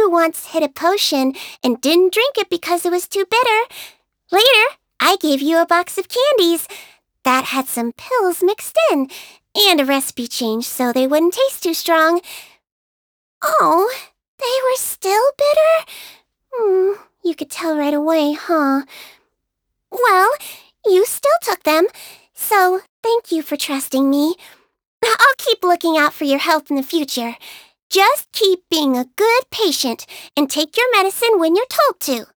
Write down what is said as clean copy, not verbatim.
you once hid a potion and didn't drink it because it was too bitter. Later, I gave you a box of candies that had some pills mixed in, and a recipe change so they wouldn't taste too strong. Oh, they were still bitter? You could tell right away, huh? Well, you still took them, so thank you for trusting me. I'll keep looking out for your health in the future. Just keep being a good patient and take your medicine when you're told to.